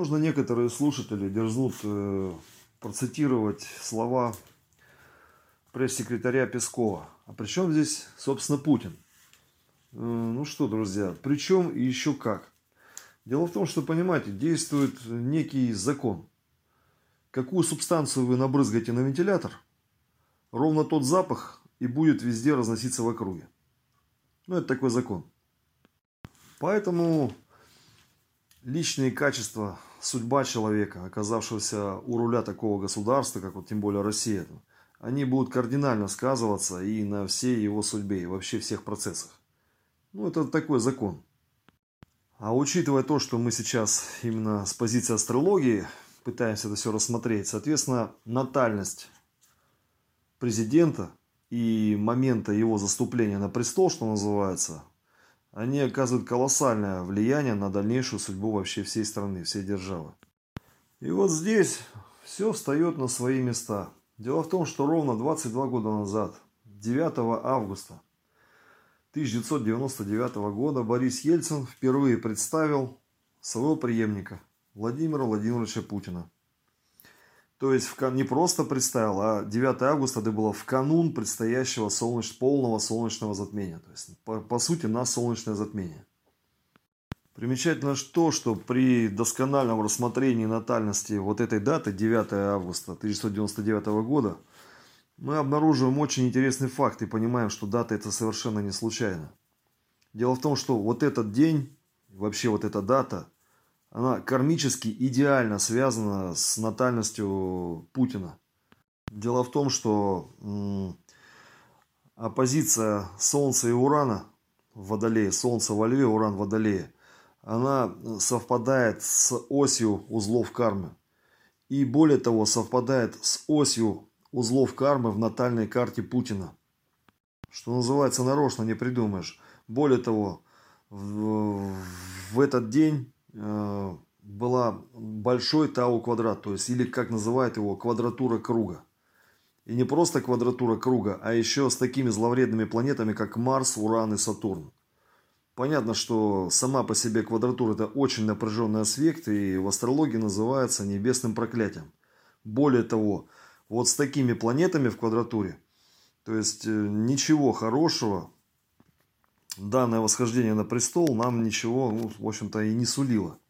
Возможно, некоторые слушатели дерзнут процитировать слова пресс-секретаря Пескова. А при чем здесь, собственно, Путин? Ну что, друзья, при чем и еще как? Дело в том, что, понимаете, действует некий закон. Какую субстанцию вы набрызгаете на вентилятор, ровно тот запах и будет везде разноситься в округе. Ну, это такой закон. Поэтому личные качества, судьба человека, оказавшегося у руля такого государства, как вот тем более Россия, они будут кардинально сказываться и на всей его судьбе, и вообще всех процессах. Ну, это такой закон. А учитывая то, что мы сейчас именно с позиции астрологии пытаемся это все рассмотреть, соответственно, натальность президента и момента его заступления на престол, что называется, они оказывают колоссальное влияние на дальнейшую судьбу вообще всей страны, всей державы. И вот здесь все встает на свои места. Дело в том, что ровно 22 года назад, 9 августа 1999 года, Борис Ельцин впервые представил своего преемника Владимира Владимировича Путина. То есть не просто представил, а 9 августа это было в канун предстоящего полного солнечного затмения. То есть, по сути, на солнечное затмение. Примечательно то, что при доскональном рассмотрении натальности вот этой даты, 9 августа 1999 года, мы обнаруживаем очень интересный факт и понимаем, что дата это совершенно не случайно. Дело в том, что вот этот день, вообще вот эта дата, она кармически идеально связана с натальностью Путина. Дело в том, что оппозиция Солнца и Урана в Водолее, Солнце во Льве, Уран в Водолее, она совпадает с осью узлов кармы. И более того, совпадает с осью узлов кармы в натальной карте Путина. Что называется, нарочно не придумаешь. Более того, в этот день была большой Тау-квадрат, то есть, или как называют его, квадратура круга. И не просто квадратура круга, а еще с такими зловредными планетами, как Марс, Уран и Сатурн. Понятно, что сама по себе квадратура это очень напряженный аспект, и в астрологии называется небесным проклятием. Более того, вот с такими планетами в квадратуре, то есть ничего хорошего данное восхождение на престол нам ничего, в общем-то, и не сулило.